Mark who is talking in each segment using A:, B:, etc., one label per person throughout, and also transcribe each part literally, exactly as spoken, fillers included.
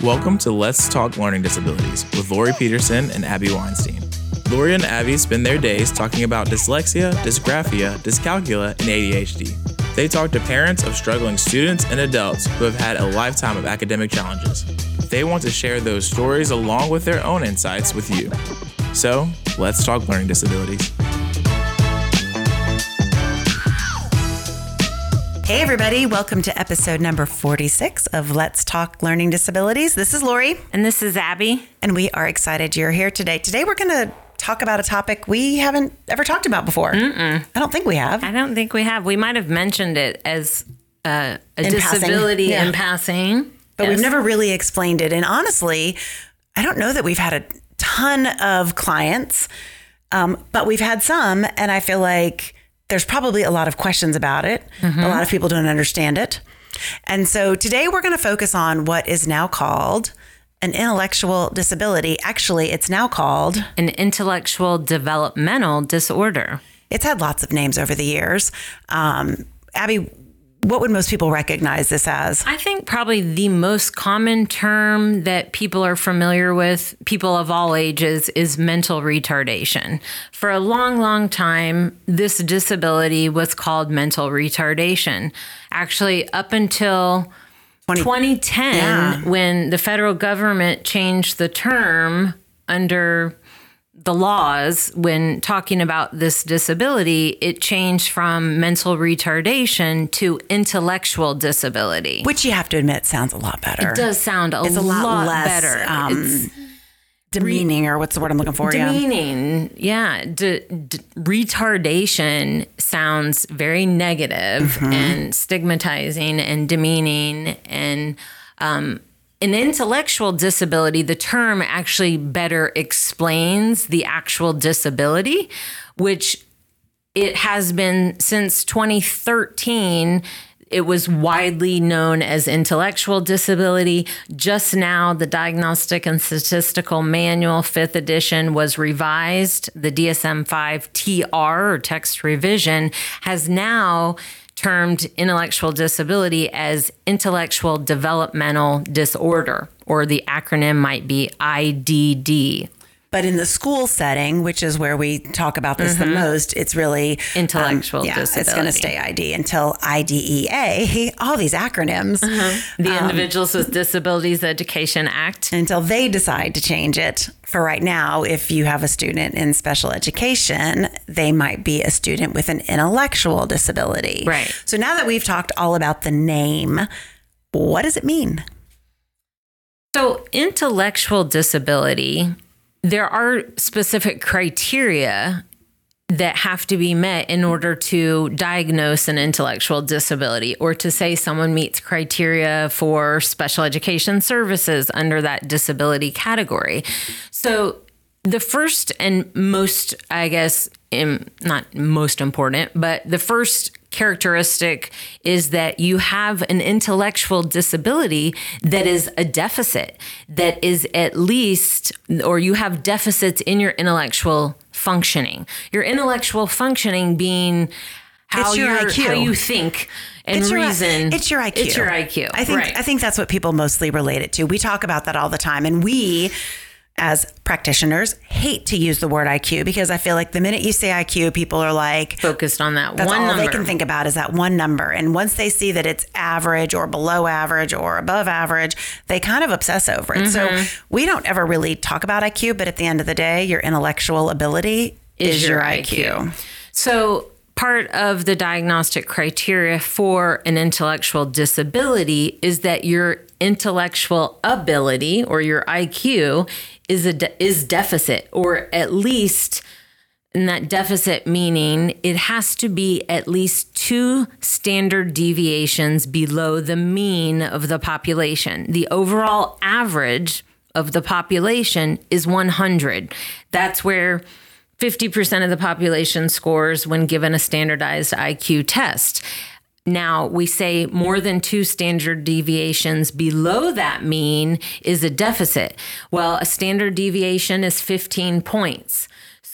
A: Welcome to Let's Talk Learning Disabilities with Lori Peterson and Abby Weinstein. Lori and Abby spend their days talking about dyslexia, dysgraphia, dyscalculia, and A D H D. They talk to parents of struggling students and adults who have had a lifetime of academic challenges. They want to share those stories along with their own insights with you. So, let's talk learning disabilities.
B: Hey everybody, welcome to episode number forty-six of Let's Talk Learning Disabilities. This is Lori.
C: And this is Abby.
B: And we are excited you're here today. Today we're going to talk about a topic we haven't ever talked about before.
C: Mm-mm.
B: I don't think we have.
C: I don't think we have. We might have mentioned it as uh, a
B: in
C: disability
B: passing. Yeah.
C: in passing.
B: But
C: yes.
B: we've never really explained it. And honestly, I don't know that we've had a ton of clients, um, but we've had some. And I feel like there's probably a lot of questions about it. Mm-hmm. A lot of people don't understand it. And so today we're going to focus on what is now called an intellectual disability. Actually, it's now called
C: an intellectual developmental disorder.
B: It's had lots of names over the years. Um, Abby, what would most people recognize this as?
C: I think probably the most common term that people are familiar with, people of all ages, is mental retardation. For a long, long time, this disability was called mental retardation. Actually, up until twenty ten, yeah. when the federal government changed the term under the laws, when talking about this disability, it changed from mental retardation to intellectual disability.
B: Which you have to admit sounds a lot better.
C: It does sound a,
B: it's a lot,
C: lot
B: less,
C: better.
B: Um,
C: it's
B: demeaning, or what's the word I'm looking for?
C: Demeaning, yeah. yeah. D- d- retardation sounds very negative mm-hmm. and stigmatizing and demeaning and um an intellectual disability, the term actually better explains the actual disability, which it has been since twenty thirteen. It was widely known as intellectual disability. Just now, the Diagnostic and Statistical Manual, fifth edition, was revised. The D S M five T R, or text revision, has now termed intellectual disability as intellectual developmental disorder, or the acronym might be I D D.
B: But in the school setting, which is where we talk about this mm-hmm. the most, it's really
C: intellectual um, yeah,
B: disability. It's going to stay I D until I D E A, all these acronyms.
C: Mm-hmm. The um, Individuals with Disabilities Education Act.
B: Until they decide to change it. For right now, if you have a student in special education, they might be a student with an intellectual disability.
C: Right.
B: So now that we've talked all about the name, what does it mean?
C: So intellectual disability, there are specific criteria that have to be met in order to diagnose an intellectual disability, or to say someone meets criteria for special education services under that disability category. So the first and most, I guess, im- not most important, but the first characteristic is that you have an intellectual disability that is a deficit, that is at least, or you have deficits in your intellectual functioning. Your intellectual functioning being how,
B: your
C: you're,
B: I Q.
C: how you think and
B: it's
C: reason.
B: Your, it's your I Q.
C: It's your I Q.
B: I think,
C: right.
B: I think that's what people mostly relate it to. We talk about that all the time. And we, as practitioners, hate to use the word I Q, because I feel like the minute you say I Q, people are like
C: focused on that
B: that's
C: one
B: all
C: number.
B: They can think about is that one number. And once they see that it's average or below average or above average, they kind of obsess over it. Mm-hmm. So we don't ever really talk about I Q, but at the end of the day, your intellectual ability is, is your, your I Q. I Q.
C: So part of the diagnostic criteria for an intellectual disability is that your intellectual ability, or your I Q, is a de- is deficit, or at least, in that deficit meaning it has to be at least two standard deviations below the mean of the population. The overall average of the population is one hundred. That's where fifty percent of the population scores when given a standardized I Q test. Now, we say more than two standard deviations below that mean is a deficit. Well, a standard deviation is fifteen points.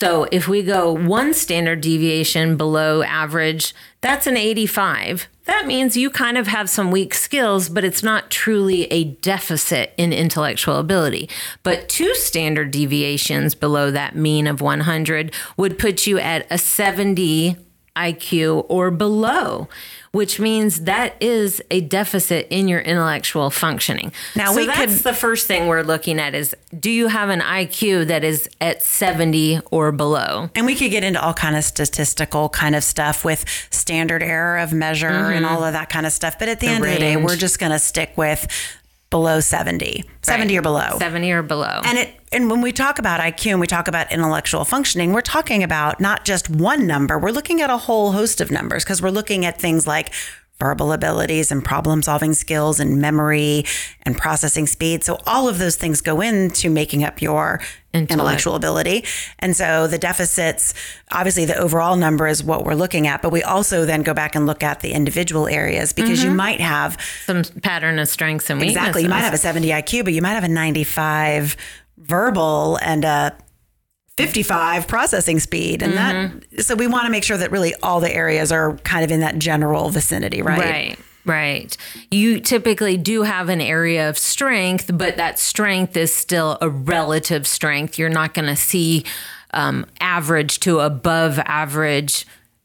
C: So if we go one standard deviation below average, that's an eighty-five. That means you kind of have some weak skills, but it's not truly a deficit in intellectual ability. But two standard deviations below that mean of one hundred would put you at a seventy I Q or below, which means that is a deficit in your intellectual functioning.
B: Now,
C: so
B: we
C: that's
B: could,
C: the first thing we're looking at is, do you have an I Q that is at seventy or below?
B: and we could get into all kind of statistical kind of stuff with standard error of measure
C: Mm-hmm.
B: and all of that kind of stuff. But at the, end of the day,
C: range.
B: we're just going to stick with below seventy, seventy or below.
C: seventy or below.
B: And it and when we talk about I Q and we talk about intellectual functioning, we're talking about not just one number. We're looking at a whole host of numbers because we're looking at things like verbal abilities and problem solving skills and memory and processing speed. So all of those things go into making up your
C: Intellect.
B: intellectual ability. And so the deficits, obviously the overall number is what we're looking at, but we also then go back and look at the individual areas because
C: Mm-hmm.
B: you might have
C: Some pattern of strengths and weaknesses.
B: exactly, you might have a seventy I Q, but you might have a ninety-five verbal and a fifty-five processing speed. And
C: Mm-hmm.
B: that, so we want to make sure that really all the areas are kind of in that general vicinity, right?
C: Right. Right. You typically do have an area of strength, but that strength is still a relative strength. You're not going to see um, average to above average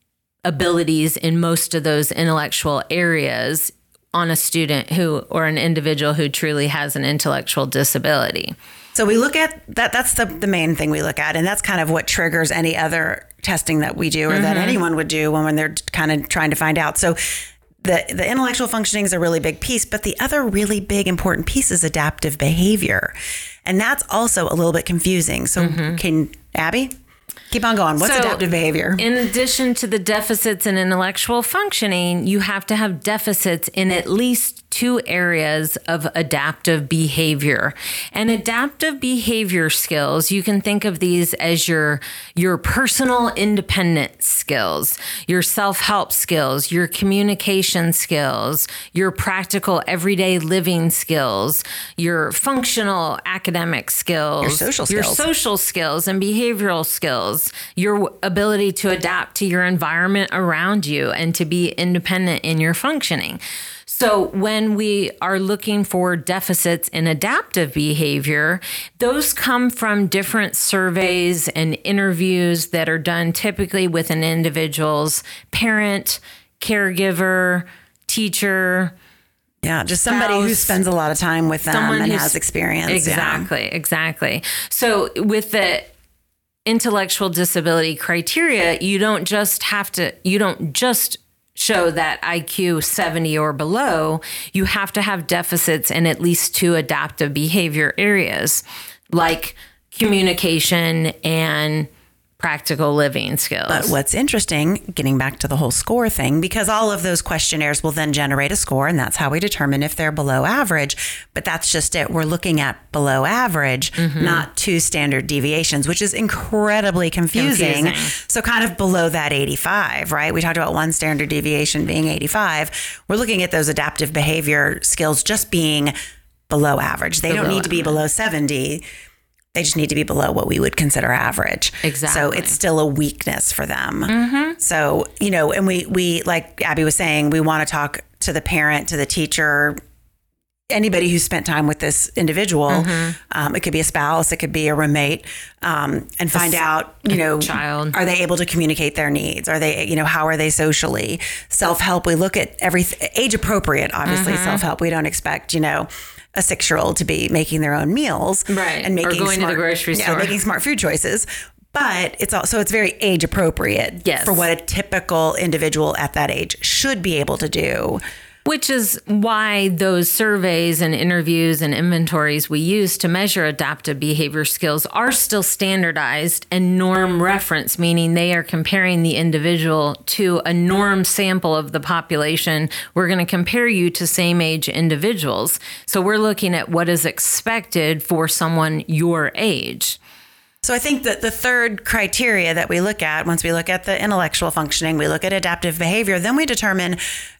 C: abilities in most of those intellectual areas on a student who or an individual who truly has an intellectual disability.
B: So we look at that. That's the, the main thing we look at. And that's kind of what triggers any other testing that we do or that anyone would do when, when they're kind of trying to find out. So the, the intellectual functioning is a really big piece, but the other really big important piece is adaptive behavior. And that's also a little bit confusing. So can Abby keep on going? What's
C: So,
B: adaptive behavior?
C: In addition to the deficits in intellectual functioning, you have to have deficits in at least two areas of adaptive behavior. And adaptive behavior skills, you can think of these as your your personal independent skills, your self-help skills, your communication skills, your practical everyday living skills, your functional academic skills,
B: Your social
C: your
B: skills.
C: social skills and behavioral skills, your ability to adapt to your environment around you and to be independent in your functioning. So when we are looking for deficits in adaptive behavior, those come from different surveys and interviews that are done typically with an individual's parent, caregiver, teacher.
B: Yeah, just somebody who
C: spouse,
B: spends a lot of time with them
C: someone
B: and
C: who's-
B: has experience. Yeah.
C: Exactly, exactly. So with the intellectual disability criteria, you don't just have to, you don't just show that I Q seventy or below. You have to have deficits in at least two adaptive behavior areas, like communication and practical living skills.
B: But what's interesting, getting back to the whole score thing, because all of those questionnaires will then generate a score, and that's how we determine if they're below average. But that's just it. We're looking at below average,
C: Mm-hmm.
B: not two standard deviations, which is incredibly confusing.
C: Confusing.
B: So kind of below that eighty-five, right? We talked about one standard deviation being eighty-five. We're looking at those adaptive behavior skills just being below average. They don't
C: Below
B: need to be below seventy. They just need to be below what we would consider average.
C: Exactly.
B: So it's still a weakness for them. So, you know, and we, we, like Abby was saying, we want to talk to the parent, to the teacher, anybody who spent time with this individual. Um, it could be a spouse, it could be a roommate, um, and find out, you know,
C: child.
B: are they able to communicate their needs? Are they, you know, how are they socially? Self-help, we look at everything, age appropriate, obviously, self-help. We don't expect, you know, a six-year-old to be making their own meals,
C: Right.
B: and making
C: Or going to
B: smart,
C: the grocery
B: yeah,
C: store.
B: making smart food choices. But it's also it's very age appropriate
C: Yes.
B: for what a typical individual at that age should be able to do.
C: Which is why those surveys and interviews and inventories we use to measure adaptive behavior skills are still standardized and norm reference, meaning they are comparing the individual to a norm sample of the population. We're going to compare you to same age individuals. So we're looking at what is expected for someone your age.
B: So I think that the third criteria that we look at, once we look at the intellectual functioning, we look at adaptive behavior, then we determine,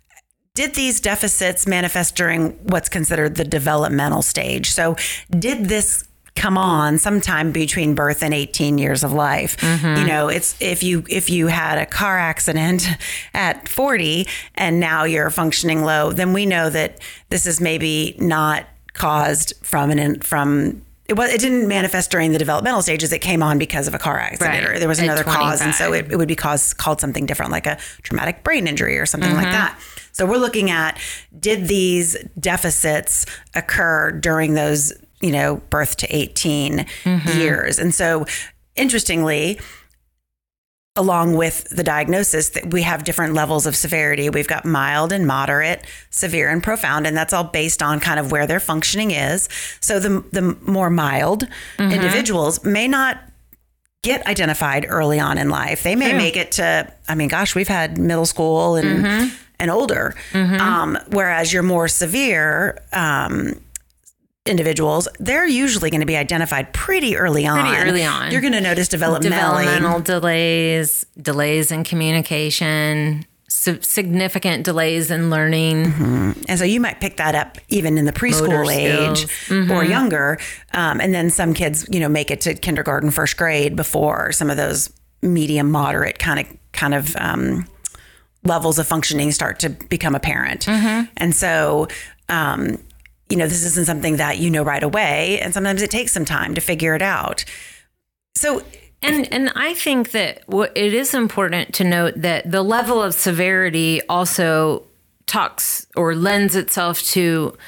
B: did these deficits manifest during what's considered the developmental stage? So did this come on sometime between birth and eighteen years of life. Mm-hmm. You know, it's if you if you had a car accident at forty and now you're functioning low, then we know that this is maybe not caused from an from it was it didn't manifest during the developmental stages. It came on because of a car accident, right. or there was another cause, and so it, it would be caused called something different, like a traumatic brain injury or something mm-hmm. like that. So we're looking at, did these deficits occur during those, you know, birth to eighteen mm-hmm. years? And so, interestingly, along with the diagnosis, that we have different levels of severity. We've got mild and moderate, severe and profound, and that's all based on kind of where their functioning is. So the the more mild mm-hmm. individuals may not get identified early on in life. They may True. make it to, I mean, gosh, we've had middle school and mm-hmm. and older. Mm-hmm. Um, whereas your more severe um, individuals, they're usually going to be identified pretty early on.
C: Pretty early on.
B: You're going to notice developmentally.
C: Developmental delays, delays in communication, su- significant delays in learning.
B: Mm-hmm. And so you might pick that up even in the preschool age mm-hmm. or younger. Um, and then some kids, you know, make it to kindergarten, first grade before some of those medium, moderate kind of, kind of, um, levels of functioning start to become apparent. Mm-hmm. And so, um, you know, this isn't something that you know right away. And sometimes it takes some time to figure it out. So,
C: and, and I think that what it is important to note that the level of severity also talks or lends itself to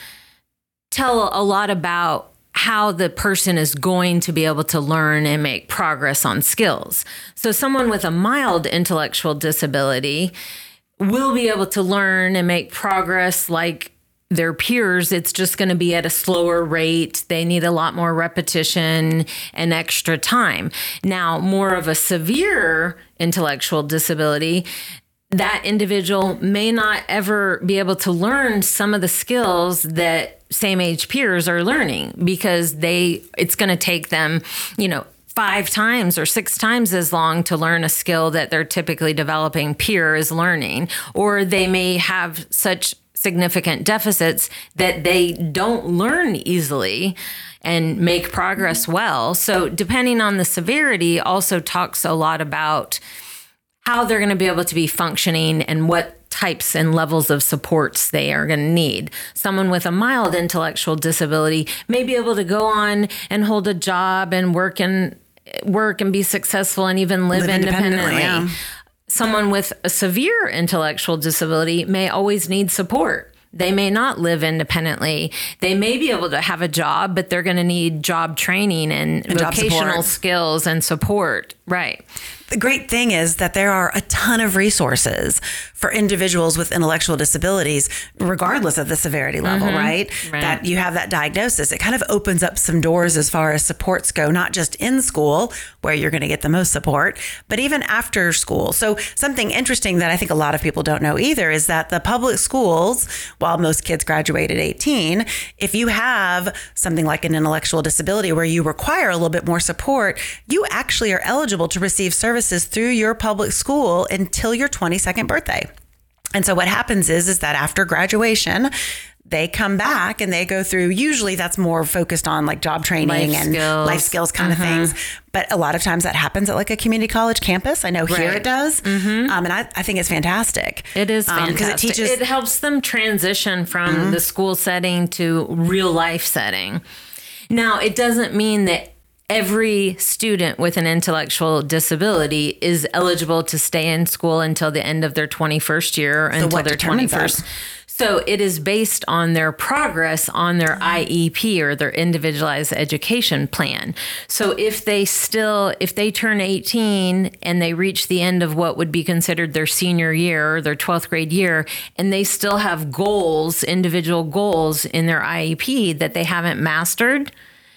C: tell a lot about how the person is going to be able to learn and make progress on skills. So someone with a mild intellectual disability will be able to learn and make progress like their peers. It's just going to be at a slower rate. They need a lot more repetition and extra time. Now, more of a severe intellectual disability, that individual may not ever be able to learn some of the skills that same age peers are learning because they it's going to take them, you know, five times or six times as long to learn a skill that they're typically developing peer is learning, or they may have such significant deficits that they don't learn easily and make progress well. So depending on the severity also talks a lot about how they're going to be able to be functioning and what types and levels of supports they are going to need. Someone with a mild intellectual disability may be able to go on and hold a job and work and work and be successful and even live, live independently. independently. Yeah. Someone with a severe intellectual disability may always need support. They may not live independently. They may be able to have a job, but they're going to need job training and, and vocational skills and support. Right.
B: The great thing is that there are a ton of resources for individuals with intellectual disabilities, regardless of the severity level, mm-hmm. right? right? That you have that diagnosis. It kind of opens up some doors as far as supports go, not just in school, where you're going to get the most support, but even after school. So something interesting that I think a lot of people don't know either is that the public schools, while most kids graduate at eighteen, if you have something like an intellectual disability where you require a little bit more support, you actually are eligible to receive services through your public school until your twenty-second birthday. And so what happens is, is that after graduation, they come back and they go through, usually that's more focused on like job training life and skills. life skills kind mm-hmm. of things. But a lot of times that happens at like a community college campus. I know right. here it does. Mm-hmm. Um, and I, I think it's fantastic.
C: It is fantastic. Um, it, teaches- it helps them transition from mm-hmm. the school setting to real life setting. Now, it doesn't mean that every student with an intellectual disability is eligible to stay in school until the end of their twenty-first year, so until their twenty-first. So it is based on their progress on their I E P or their individualized education plan. So if they still, if they turn eighteen and they reach the end of what would be considered their senior year or their twelfth grade year, and they still have goals, individual goals in their I E P that they haven't mastered,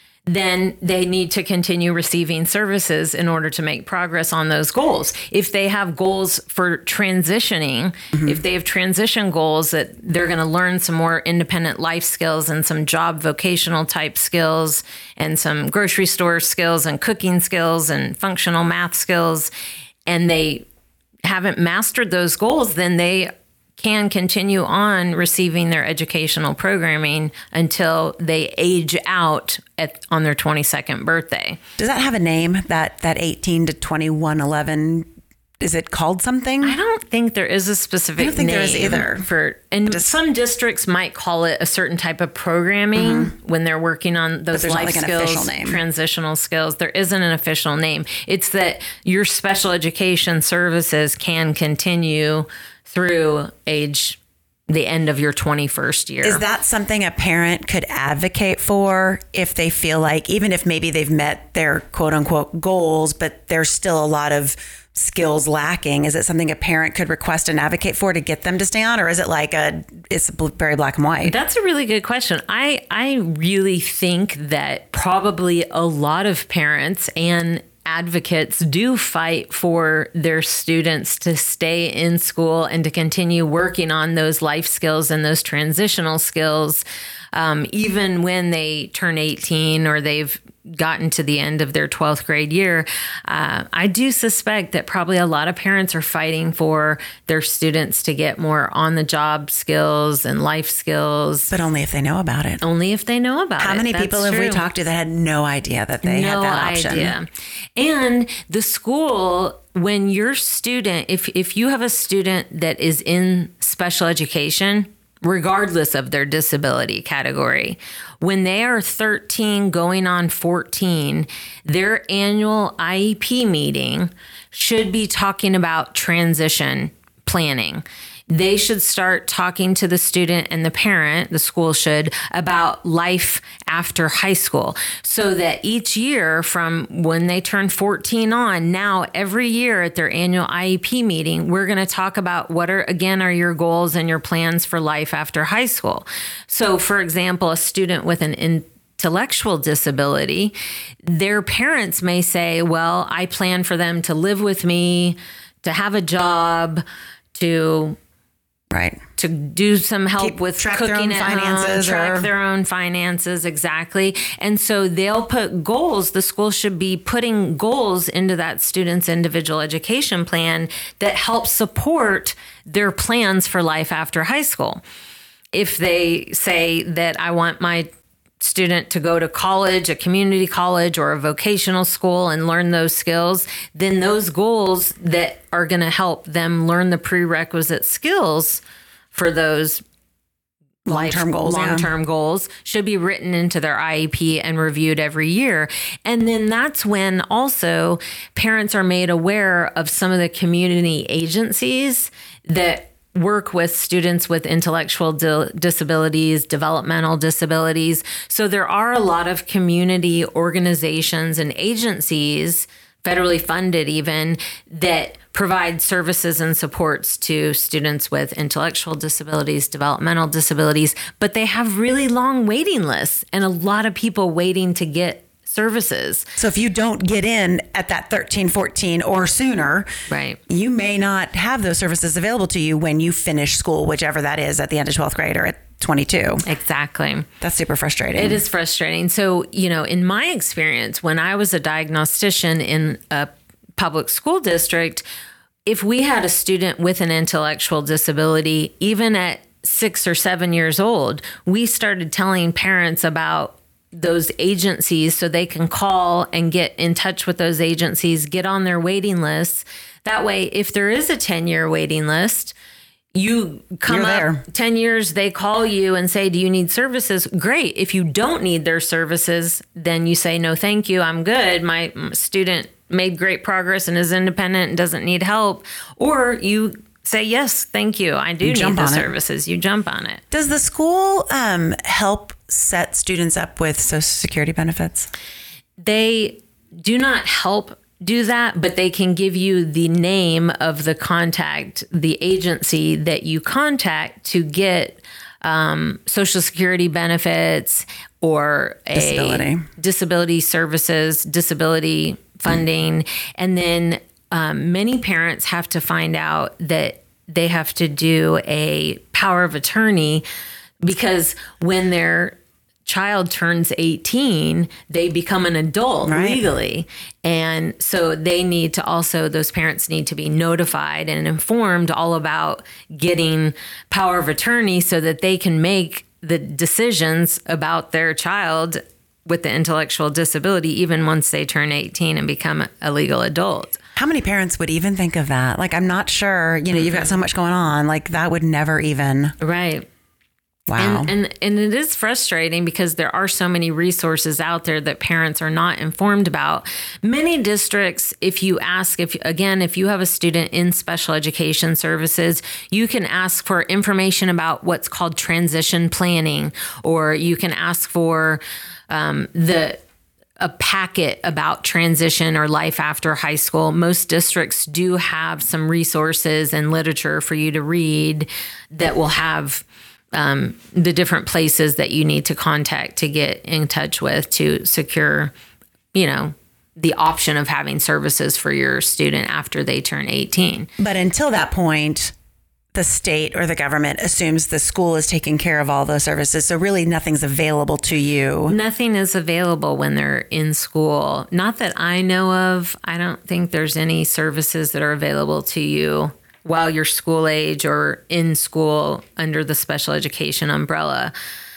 C: then they need to continue receiving services in order to make progress on those goals. If they have goals for transitioning, mm-hmm. if they have transition goals that they're going to learn some more independent life skills and some job vocational type skills and some grocery store skills and cooking skills and functional math skills, and they haven't mastered those goals, then they can continue on receiving their educational programming until they age out at, on their twenty-second birthday.
B: Does that have a name, that that eighteen to twenty-one eleven? Is it called something?
C: I don't think there is a specific
B: I don't think
C: name
B: there is either.
C: For, and
B: Just,
C: some districts might call it a certain type of programming mm-hmm. when they're working on those life
B: like
C: skills, transitional skills. There isn't an official name. It's that your special education services can continue through age the end of your twenty-first year.
B: Is that something a parent could advocate for if they feel like, even if maybe they've met their quote unquote goals, but there's still a lot of skills lacking? Is it something a parent could request and advocate for to get them to stay on? Or is it like a, it's very black and white?
C: That's a really good question. I, I really think that probably a lot of parents and advocates do fight for their students to stay in school and to continue working on those life skills and those transitional skills, um, even when they turn eighteen or they've gotten to the end of their twelfth grade year. Uh, I do suspect that probably a lot of parents are fighting for their students to get more on the job skills and life skills.
B: But only if they know about it.
C: Only if they know about
B: How
C: it.
B: How many
C: That's
B: people have
C: true.
B: we talked to that had no idea that they
C: no
B: had that option?
C: Idea. And the school, when your student, if if you have a student that is in special education, regardless of their disability category, when they are thirteen going on fourteen, their annual I E P meeting should be talking about transition planning. They should start talking to the student and the parent, the school should, about life after high school, so that each year from when they turn fourteen on, now every year at their annual I E P meeting, we're going to talk about what are, again, are your goals and your plans for life after high school. So, for example, a student with an intellectual disability, their parents may say, well, I plan for them to live with me, to have a job, to
B: Right.
C: to do some help
B: Keep,
C: with
B: track
C: cooking
B: their own
C: at
B: finances,
C: home, track
B: or...
C: their own finances, exactly. And so they'll put goals. The school should be putting goals into that student's individual education plan that help support their plans for life after high school. If they say that I want my student to go to college, a community college or a vocational school and learn those skills, then those goals that are going to help them learn the prerequisite skills for those
B: long-term
C: life,
B: goals,
C: long-term
B: yeah.
C: goals should be written into their I E P and reviewed every year. And then that's when also parents are made aware of some of the community agencies that work with students with intellectual di- disabilities, developmental disabilities. So there are a lot of community organizations and agencies, federally funded even, that provide services and supports to students with intellectual disabilities, developmental disabilities, but they have really long waiting lists and a lot of people waiting to get services.
B: So if you don't get in at that thirteen, fourteen or sooner,
C: right,
B: you may not have those services available to you when you finish school, whichever that is, at the end of twelfth grade or at twenty-two.
C: Exactly.
B: That's super frustrating.
C: It is frustrating. So, you know, in my experience, when I was a diagnostician in a public school district, if we had a student with an intellectual disability, even at six or seven years old, we started telling parents about those agencies so they can call and get in touch with those agencies, get on their waiting lists. That way, if there is a ten-year waiting list, you come
B: You're
C: up
B: there.
C: ten years, they call you and say, do you need services? Great. If you don't need their services, then you say, no, thank you. I'm good. My student made great progress and is independent and doesn't need help. Or you say, yes, thank you. I do
B: You
C: need
B: jump
C: the
B: on it.
C: services. You jump on it.
B: Does the school um, help set students up with Social Security benefits?
C: They do not help do that, but they can give you the name of the contact, the agency that you contact to get um, Social Security benefits or a
B: Disability.
C: disability services, disability funding. And then um, many parents have to find out that they have to do a power of attorney, because when their child turns eighteen, they become an adult
B: Right.
C: legally. And so they need to also, those parents need to be notified and informed all about getting power of attorney so that they can make the decisions about their child with the intellectual disability, even once they turn eighteen and become a legal adult.
B: How many parents would even think of that? Like, I'm not sure, you know, you've got so much going on, like that would never even.
C: Right.
B: Wow.
C: And, and and it is frustrating because there are so many resources out there that parents are not informed about. Many districts, if you ask, if again, if you have a student in special education services, you can ask for information about what's called transition planning, or you can ask for um, the a packet about transition or life after high school. Most districts do have some resources and literature for you to read that will have Um, the different places that you need to contact to get in touch with to secure, you know, the option of having services for your student after they turn eighteen.
B: But until that point, the state or the government assumes the school is taking care of all those services. So really nothing's available to you.
C: Nothing is available when they're in school. Not that I know of. I don't think there's any services that are available to you while you're school age or in school under the special education umbrella.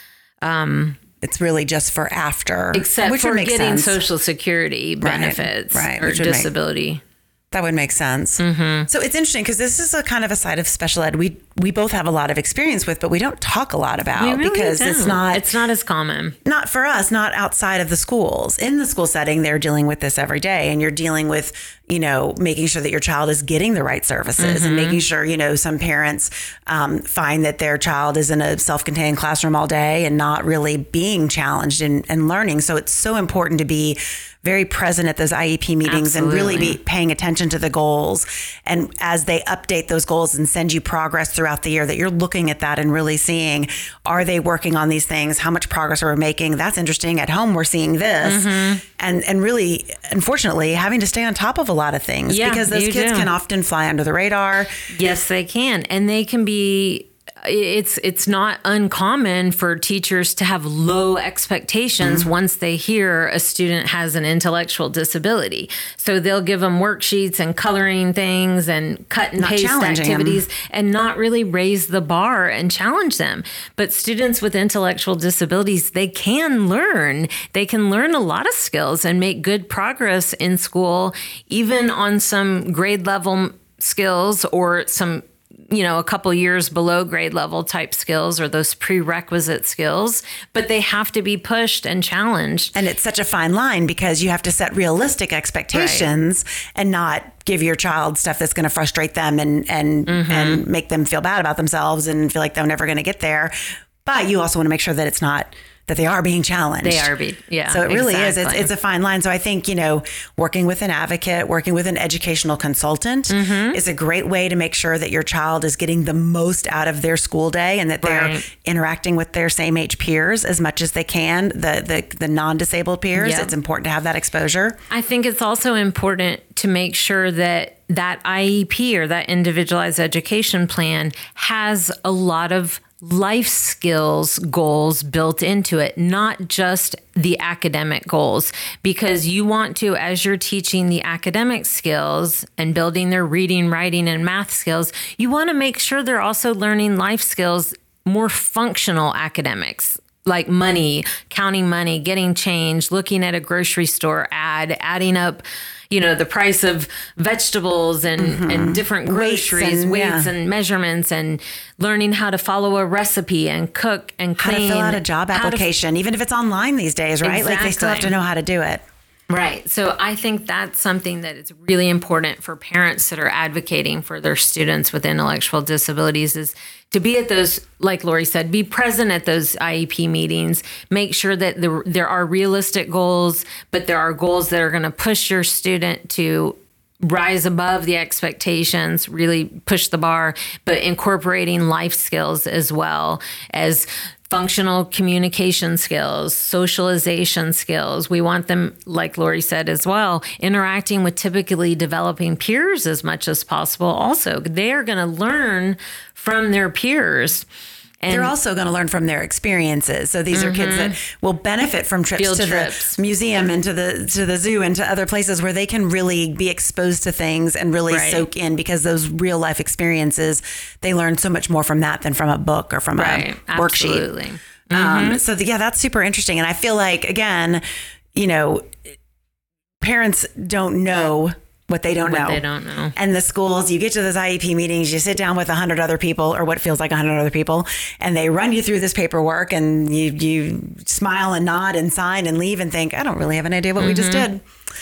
C: Um,
B: it's really just for after.
C: Except
B: which
C: for
B: would make
C: getting
B: sense.
C: Social Security benefits
B: right, right,
C: or
B: which would make-
C: disability.
B: That would make sense. Mm-hmm. So it's interesting because this is a kind of a side of special ed we we both have a lot of experience with, but we don't talk a lot about
C: We really
B: because
C: don't.
B: it's not
C: It's not as common.
B: not for us, not outside of the schools. In the school setting, they're dealing with this every day, and you're dealing with, you know, making sure that your child is getting the right services
C: Mm-hmm.
B: and making sure, you know, some parents um, find that their child is in a self-contained classroom all day and not really being challenged and, and learning. So it's so important to be very present at those I E P meetings and really be paying attention to the goals. And as they update those goals and send you progress throughout the year, that you're looking at that and really seeing, are they working on these things? How much progress are we making? That's interesting. At home, we're seeing this. Mm-hmm. And and really, unfortunately, having to stay on top of a lot of things
C: Yeah,
B: because those
C: you
B: kids
C: do.
B: can often fly under the radar.
C: Yes, they can. And they can be, it's it's not uncommon for teachers to have low expectations mm-hmm. once they hear a student has an intellectual disability. So they'll give them worksheets and coloring things and cut and
B: Not
C: paste
B: challenging
C: activities
B: them.
C: and not really raise the bar and challenge them. But students with intellectual disabilities, they can learn. They can learn a lot of skills and make good progress in school, even on some grade level skills or some, you know, a couple years below grade level type skills or those prerequisite skills, but they have to be pushed and challenged.
B: And it's such a fine line because you have to set realistic expectations right. and not give your child stuff that's going to frustrate them and and mm-hmm. and make them feel bad about themselves and feel like they're never going to get there. But you also want to make sure that it's not that they are being challenged.
C: They are being, yeah.
B: So it really
C: exactly.
B: is. It's, it's a fine line. So I think, you know, working with an advocate, working with an educational consultant mm-hmm. is a great way to make sure that your child is getting the most out of their school day and that they're right. interacting with their same age peers as much as they can, the the, the non-disabled peers. Yep. It's important to have that exposure.
C: I think it's also important to make sure that that I E P or that individualized education plan has a lot of life skills goals built into it, not just the academic goals, because you want to, as you're teaching the academic skills and building their reading, writing, and math skills, you want to make sure they're also learning life skills, more functional academics, like money, counting money, getting change, looking at a grocery store ad, adding up, you know, the price of vegetables and, mm-hmm. and different groceries, weights, and, weights yeah. and measurements, and learning how to follow a recipe and cook and clean.
B: How to fill out a job application, f- even if it's online these days, right? Exactly. Like they still have to know how to do it.
C: Right. So I think that's something that is really important for parents that are advocating for their students with intellectual disabilities is to be at those, like Lori said, be present at those I E P meetings, make sure that there, there are realistic goals, but there are goals that are going to push your student to rise above the expectations, really push the bar, but incorporating life skills as well as functional communication skills, socialization skills. We want them, like Lori said as well, interacting with typically developing peers as much as possible. Also, they are going to learn from their peers. And
B: they're also going to learn from their experiences. So these mm-hmm. are kids that will benefit from trips
C: Field
B: to
C: trips.
B: the museum and to the to the zoo and to other places where they can really be exposed to things and really right. soak in, because those real life experiences, they learn so much more from that than from a book or from right. a worksheet.
C: Absolutely. Mm-hmm.
B: Um, so the, yeah, that's super interesting. And I feel like, again, you know, parents don't know what they don't
C: what
B: know.
C: They don't know.
B: And the schools, you get to those I E P meetings, you sit down with a hundred other people, or what feels like a hundred other people, and they run you through this paperwork, and you you smile and nod and sign and leave and think, I don't really have an idea what mm-hmm. we just did.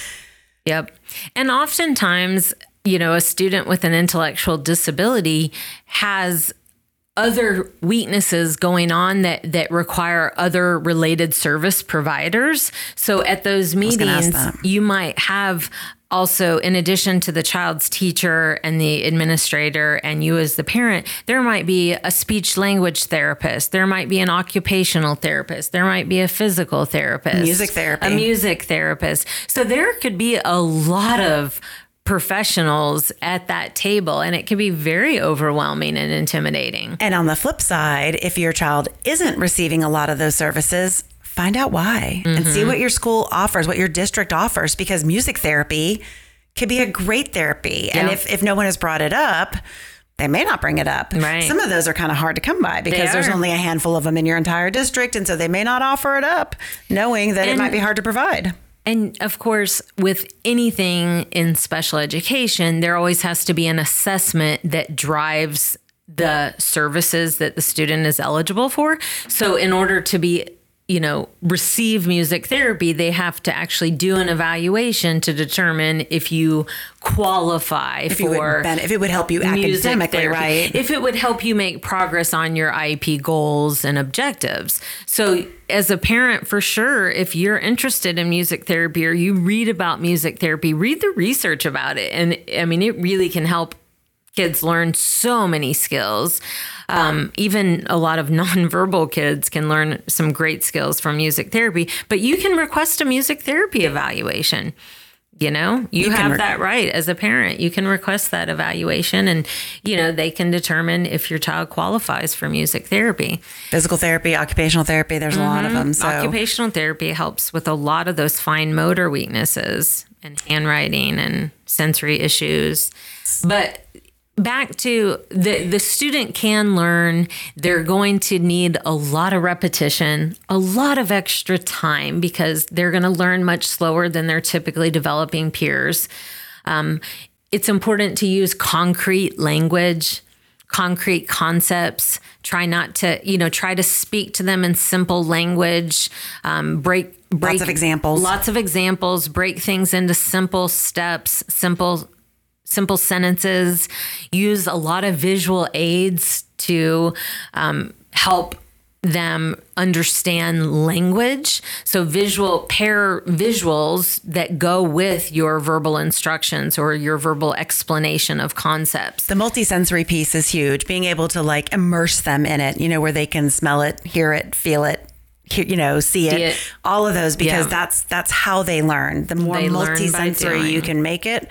C: Yep. And oftentimes, you know, a student with an intellectual disability has other weaknesses going on that, that require other related service providers. So at those meetings, you might have also, in addition to the child's teacher and the administrator and you as the parent, there might be a speech language therapist. There might be an occupational therapist. There might be a physical therapist.
B: Music therapy.
C: A music therapist. So there could be a lot of professionals at that table, and it can be very overwhelming and intimidating.
B: And on the flip side, if your child isn't receiving a lot of those services, find out why mm-hmm. and see what your school offers, what your district offers, because music therapy could be a great therapy. Yep. And if, if no one has brought it up, they may not bring it up.
C: Right.
B: Some of those are kind of hard to come by because there's only a handful of them in your entire district. And so they may not offer it up, knowing that and, it might be hard to provide.
C: And of course, with anything in special education, there always has to be an assessment that drives the services that the student is eligible for. So in order to be, you know, receive music therapy, they have to actually do an evaluation to determine if you qualify
B: if
C: for
B: you would ben- if it would help you academically,
C: therapy,
B: right?
C: If it would help you make progress on your I E P goals and objectives. So as a parent, for sure, if you're interested in music therapy or you read about music therapy, read the research about it. And I mean, it really can help kids learn so many skills. Um, even a lot of nonverbal kids can learn some great skills from music therapy, but you can request a music therapy evaluation. You know, you, you have re- that right as a parent. You can request that evaluation and, you know, they can determine if your child qualifies for music therapy.
B: Physical therapy, occupational therapy, there's mm-hmm. a lot of them. So.
C: Occupational therapy helps with a lot of those fine motor weaknesses and handwriting and sensory issues. But back to the the student can learn. They're going to need a lot of repetition, a lot of extra time, because they're going to learn much slower than their typically developing peers. Um, it's important to use concrete language, concrete concepts. Try not to, you know, try to speak to them in simple language. Um, break, break
B: lots of examples.
C: Lots of examples. Break things into simple steps, simple. Simple sentences. Use a lot of visual aids to um, help them understand language. So visual pair visuals that go with your verbal instructions or your verbal explanation of concepts.
B: The multisensory piece is huge. Being able to like immerse them in it, you know, where they can smell it, hear it, feel it, you know, see it, it. all of those, because yeah. that's that's how they learn. The more
C: they
B: multisensory you can make it,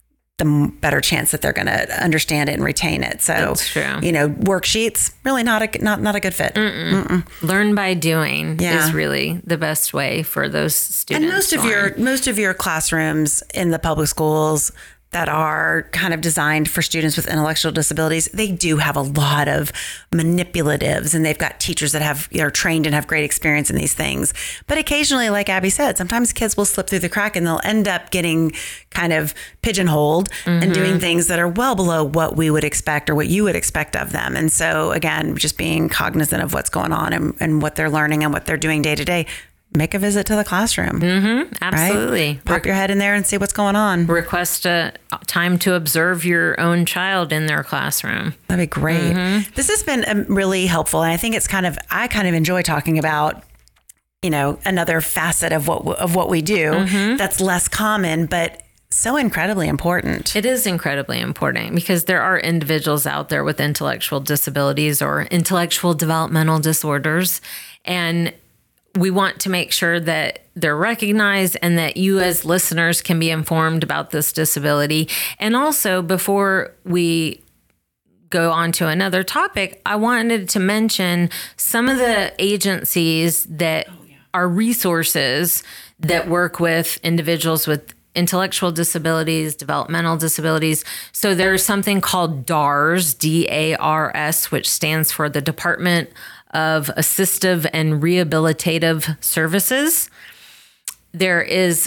B: the better chance that they're going to understand it and retain it. So,
C: that's true.
B: You know, worksheets, really not a, not, not a good fit.
C: Mm-mm. Mm-mm. Learn by doing yeah. is really the best way for those students.
B: And most of your, most of your classrooms in the public schools that are kind of designed for students with intellectual disabilities, they do have a lot of manipulatives, and they've got teachers that have, you know, trained and have great experience in these things. But occasionally, like Abby said, sometimes kids will slip through the crack and they'll end up getting kind of pigeonholed mm-hmm. and doing things that are well below what we would expect or what you would expect of them. And so again, just being cognizant of what's going on and, and what they're learning and what they're doing day to day. Make a visit to the classroom.
C: Mm-hmm, absolutely.
B: Right? Pop your head in there and see what's going on.
C: Request a time to observe your own child in their classroom.
B: That'd be great. Mm-hmm. This has been um, really helpful. And I think it's kind of, I kind of enjoy talking about, you know, another facet of what, of what we do mm-hmm. that's less common, but so incredibly important.
C: It is incredibly important because there are individuals out there with intellectual disabilities or intellectual developmental disorders. And we want to make sure that they're recognized and that you as listeners can be informed about this disability. And also, before we go on to another topic, I wanted to mention some of the agencies that oh, yeah. are resources that work with individuals with intellectual disabilities, developmental disabilities. So there's something called D A R S, D A R S, which stands for the Department of Assistive and Rehabilitative Services. There is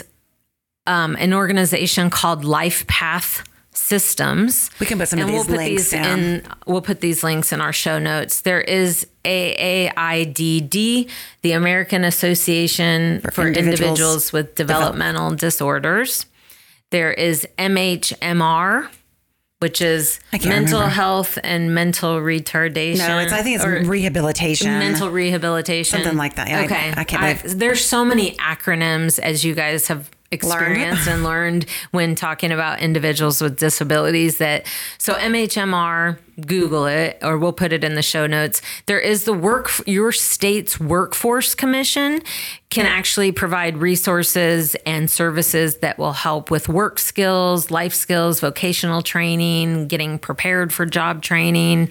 C: um, an organization called LifePath Systems.
B: We can put some
C: and
B: of these
C: we'll put
B: links
C: these
B: down.
C: in. We'll put these links in our show notes. There is A A I D D, the American Association for, for Individuals, individuals with Developmental Develop- Disorders. There is M H M R, which is mental
B: remember.
C: health and mental retardation.
B: No, it's I think it's rehabilitation.
C: Mental rehabilitation.
B: Something like that. Yeah,
C: okay.
B: I, I can't
C: I,
B: believe.
C: there's so many acronyms, as you guys have experienced and learned when talking about individuals with disabilities, that so M H M R, Google it, or we'll put it in the show notes. There is the work, your state's Workforce Commission can actually provide resources and services that will help with work skills, life skills, vocational training, getting prepared for job training.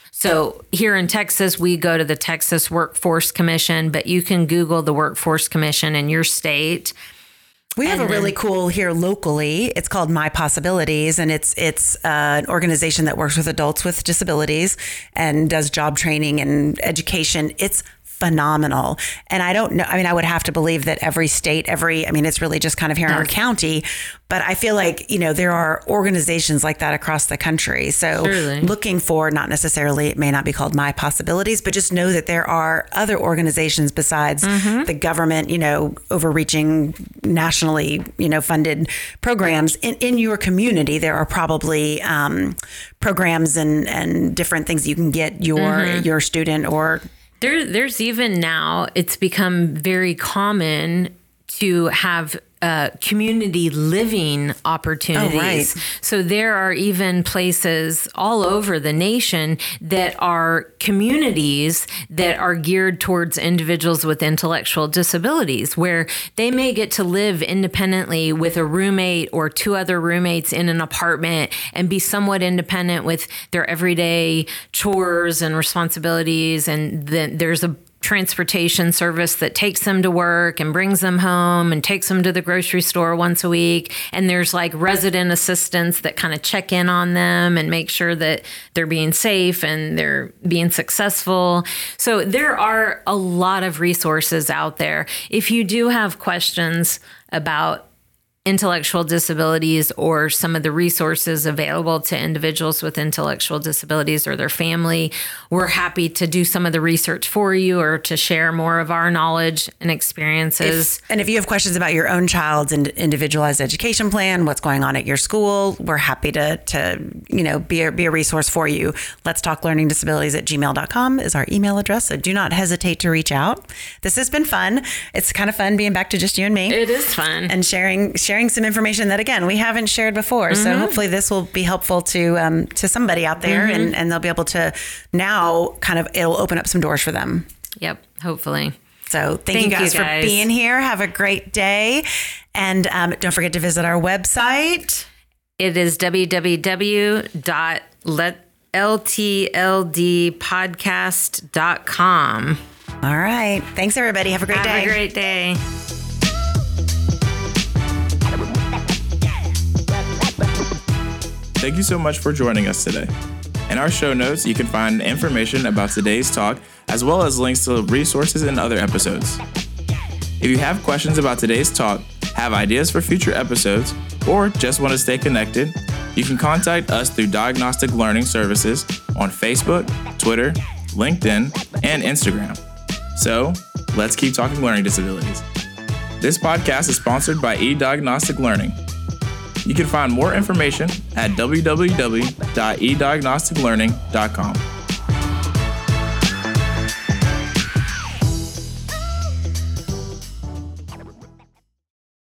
C: So here in Texas, we go to the Texas Workforce Commission, but you can Google the Workforce Commission in your state.
B: We have
C: and
B: a really
C: then,
B: cool here locally. It's called My Possibilities, and it's it's uh, an organization that works with adults with disabilities and does job training and education. It's phenomenal. And I don't know, I mean, I would have to believe that every state, every, I mean, it's really just kind of here in our county, but I feel like, you know, there are organizations like that across the country. So
C: Surely.
B: looking for, not necessarily, it may not be called My Possibilities, but just know that there are other organizations besides mm-hmm. the government, you know, overreaching nationally, you know, funded programs in, in your community. There are probably um, programs and, and different things you can get your, mm-hmm. your student or
C: There, there's even now, it's become very common to have uh, community living opportunities.
B: Oh, right.
C: So there are even places all over the nation that are communities that are geared towards individuals with intellectual disabilities, where they may get to live independently with a roommate or two other roommates in an apartment and be somewhat independent with their everyday chores and responsibilities. And then there's a transportation service that takes them to work and brings them home and takes them to the grocery store once a week. And there's like resident assistants that kind of check in on them and make sure that they're being safe and they're being successful. So there are a lot of resources out there. If you do have questions about intellectual disabilities or some of the resources available to individuals with intellectual disabilities or their family, we're happy to do some of the research for you or to share more of our knowledge and experiences.
B: If, and if you have questions about your own child's individualized education plan, what's going on at your school, we're happy to, to you know, be a, be a resource for you. Let's talk learning disabilities at gmail dot com is our email address. So do not hesitate to reach out. This has been fun. It's kind of fun being back to just you and me.
C: It is fun.
B: And sharing, sharing sharing some information that, again, we haven't shared before. Mm-hmm. So hopefully this will be helpful to um, to somebody out there, mm-hmm. and, and they'll be able to now kind of, it'll open up some doors for them.
C: Yep, hopefully.
B: So thank,
C: thank
B: you, guys
C: you guys
B: for being here. Have a great day. And um, don't forget to visit our website.
C: It is w w w dot l t l d podcast dot com.
B: All right. Thanks, everybody. Have a great
C: Have
B: day.
C: Have a great day.
A: Thank you so much for joining us today. In our show notes, you can find information about today's talk, as well as links to resources and other episodes. If you have questions about today's talk, have ideas for future episodes, or just want to stay connected, you can contact us through Diagnostic Learning Services on Facebook, Twitter, LinkedIn, and Instagram. So, let's keep talking learning disabilities. This podcast is sponsored by eDiagnostic Learning. You can find more information at w w w dot e diagnostic learning dot com.